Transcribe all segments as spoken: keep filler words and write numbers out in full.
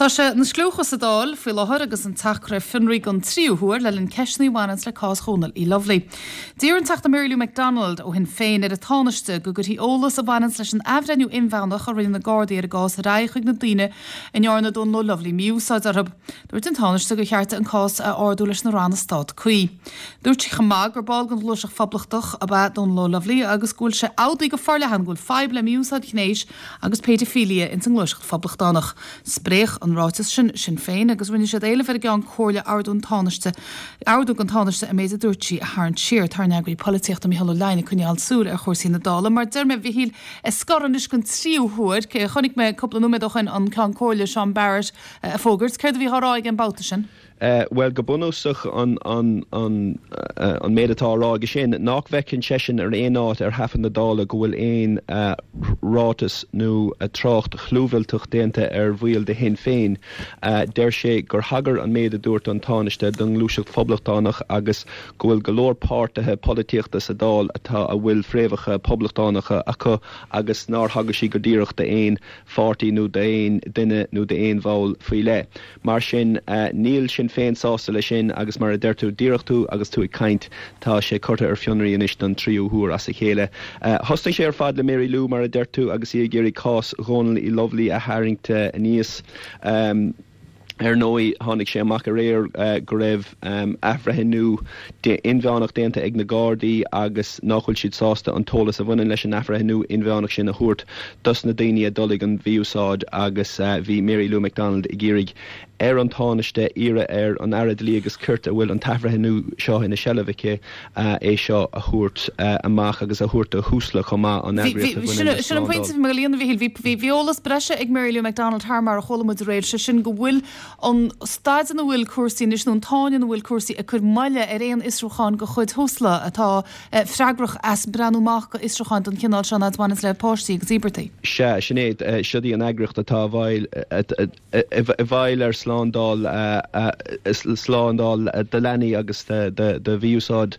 Tá sé na sclúchas a dáil fi láthir agus an tachra finraí an tríúthúir le linn ceisnaí bhanas le cás chónal í Lovely. Dír an tachta Mary Lou McDonald ó hin féin ar a tánaiste go gur hí ólas a bhanas leis an afrenniú inbheannach a rinne na Gardaí ar a gás a ráichuig na daoine in nearna don nó Lovely miúsáid arab. Dúirt an tánaiste go chearta an cás a ardú leis na ranna stad cuí. Dúirt si chamag gur ball gan luiseach fablachtach a bheit don nó Lovely agus gúil se ádaí go farlehan gúil feib le miúsáid chnéis agus pedophilia in san luiseach fablachtanach. Spréch an rátas sin sin féin agus rinne sé éile fer gan chóirle ardún tánaiste ardú an tánaiste a méid a dúirtí a thar an siir tar negraí políocht am heall leine chuneal súl ar chóirsí na dála mar derme bhí híl is scarannis gon tríúthúir ce chonig me coppla numéidochan an can chóirle Sean Barrett a fógurt céir bhí thráig an bouta sin. Uh, well, go bunúsach an, an, an, uh, an méadtá ráige sin, nach bhecinn sesin ar éon áit ar hafan na dála go bhfuil éon uh, rátas nó a trácht chlúhilteach déanta ar bhuiil de hin féin. Uh, der sé gur hagar an méad a dúirt an tánaiste don lúiseach phoblachtanach agus go bhfuil golóir páirtathe polítíochta sa dál atá a bhfuil fréamhacha phoblachtánacha acu agus nar hagar sí gur díireach de éon fártaí nó de éon duine nó de éon bháil faoi le. Mar sin uh, níl sin féin sásta lei sin agus mar a deirtú díirechtú agus tú i caint tá sé corta ar fionraí inis don tríúthúr as a chéile. Uh, Thosna sé ar fad le Mary Lou mar a deirtú agus í géirí cás Ghónal í Lovely a Harrington a níos. Um, Er nói tháinig sé amach a réir uh, go raibh um, afraithinú de inbheannach déanta ag na Gardaí agus nachhfuil siad sásta an tólas a bhain leis an afraithinú inbheannach sin a thuairt dus na daoine a dullig an bhíúsáid agus uh, bhí Mary Lou McDonald i ggéirig ar an tánaiste ire ar an airad lí agus cuirt a bhfuil an tafraithinú seo ina Shellaveice uh, é seo a thuairt uh, amach agus a thuairt a húsla chomá an airad. Sin an pointe me líon bhí bhí bhíolalas breise ag Mary Lou McDonald thar mar a cholamid réir se sin go bhfuil an staid an bhfuil cuasaí is nó táin an bhfuil cuasaí a chur maile ar éon Isrucháin go chuid thusla atá freigrach as breanúach go Isrucháin don cinál seán adhanas le páirsaí agus íbertaí. Se sinnéad siadaí an eagracht atá bhail a bhail ar slándal slándal de Lenny agus de bhíúsáid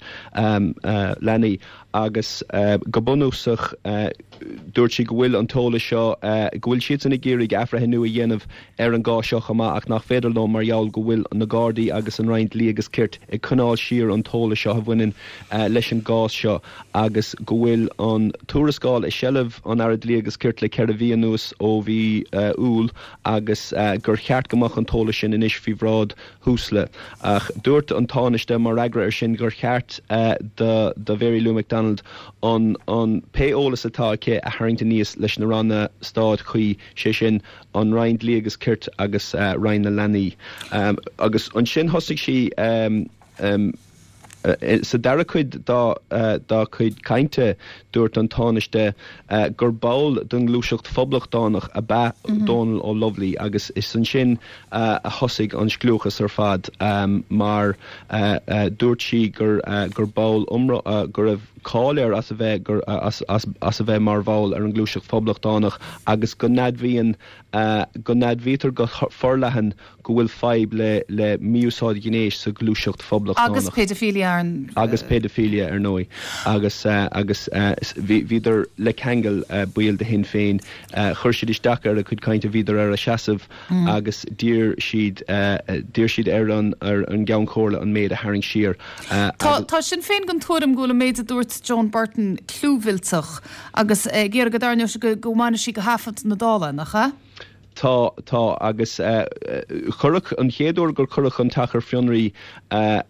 Lenny agus uh, go bunúsach uh, dúirt si go bhfuil an tóla seo uh, go bhfuil siad sanna géirig afraithinú a dhéanamh ar an gá seo chumá ach nach féidir nó margheall go bhfuil na Gardaí agus an roinnt lí agus cirt ag chunáil siar an tóla seo a bhainein uh, leis an gás seo agus go bhfuil an túrascáil i Shellamh an airad lí agus cirt le ceir a bhí anús ó bhí uh, úl agus uh, gur cheart gomach an tóla sin inis bhí bhrád húsla ach dúirt an tánaiste mar agra ar sin gur cheart uh, de, de Mary Lou McDonald on on péolalas atá ché a Harrington níos leis na ranna stád chuí sé sin an Ryan lí agus cirt agus uh, Ryan na Lenny um, agus an sin thosaigh si um, um, Uh, sa dara chuid dá uh, dá chuid cainte dúirt an tánaiste uh, gur báil don glúiseacht phoblachtanach a ba mm-hmm. Donal ó Lovely agus is san sin uh, a thosaigh an sclúchas ar fad um, mar uh, uh, dúirt si gur uh, gur báil umra uh, gur raibh cáilear as a bheith gur uh, as, as, as a bheith mar bháil ar an glúiseacht phoblachtanach agus go nadmhíon uh, go nadmhítar go forlehan go bhfuil feib le le miúsáid gnéis sa glúiseacht phoblachtanach agus pedophilia agus pedophilia ar nói agus uh, agus viidir uh, le kegel uh, buil de hin féin uh, chuir siad isteach ar a chud cainte viidir ar a seasamh mm. agus dír siad uh, dír siad ar an ar an gaan chóirla an méid a haring siar. Uh, Tá sin féin gan tuaim gola méid a dúirt John Burton clúhilteach agus uh, géar go darne go gomáine si go hafant na dála nachcha? Tá tá agus uh, churach an chéadúir gur churach an tachar fionraí uh,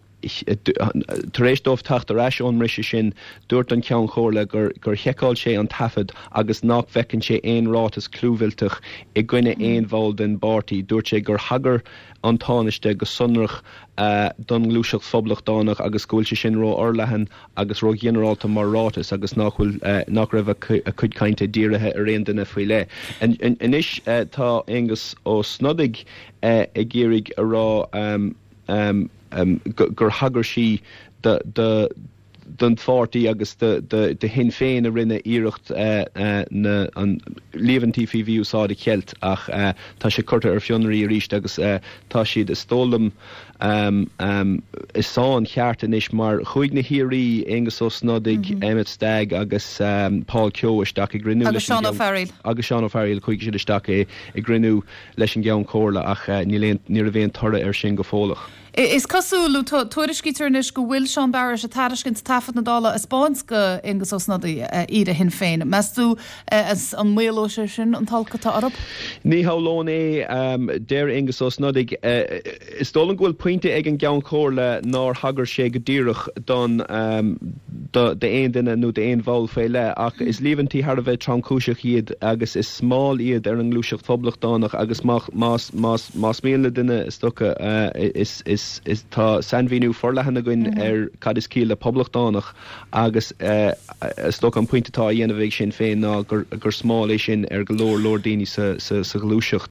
taréis dómh tacht a ráis ón mriise sin dúirt an ceann chóirla gur gur cheicáil sé an tafad agus nach bhecinn sé éon rátas clúhilteach i gcuine éon bháil den bártaí dúirt sé gur hagar an tánaiste go sonrach uh, don glúiseacht phoblachtanach agus gúil sé sin ró orlahan agus ró generalta mar rátas agus nachhfuil uh, nach raibh a chud cainte díirithe ar réon duine faoi le. An inis uh, tá agus ó snodig uh, i ggéirig a rá um, um, Um, gur hagar si de, de, don forty agus de de de hin féin a rinne iirecht uh, uh, na an leventí fi viúsá de kelt ach uh, tá sé kurta ar fionnaí ríist agus uh, tá siad is stólam um, um, is sáin cheartan is mar chuig na hií agus os nodig mm -hmm. Emmett Stagg agus um, Paul Keogh isteach i grinú agus Sean O'Farrell agus Sean O'Farrell chuig siad isteach i, i grinú leis an geann cóla ach uh, ní a bhéon torra ar sin go fólach. Is cosúlú tuairiscítarnis go bhfuil Sean Barris a tariscin tafad na dála a spánsca agus os nadaí iad a hin féin. Meú as an méló sin an talcatá arab? Ní hálón é um, déir agus os nodig uh, is dólan ghfuil pointe ag an geann cóla ná hagar sé go ddíireach don um, de éon duine nó de éon bháil fé le ach is líbhantí har a bheith trangcúiseach iad agus is smáil iad ar an glúiseach poblblachtánach agus más méle duine is stocha uh, is is is tá sanvíú forlehanna goin mm -hmm. ar cad is cíle poblblachtánach agus uh, sto an pointetá dhéanamh sin féin ná gur gur smáil é sin ar golóir lordíine sa, sa, sa glúiseacht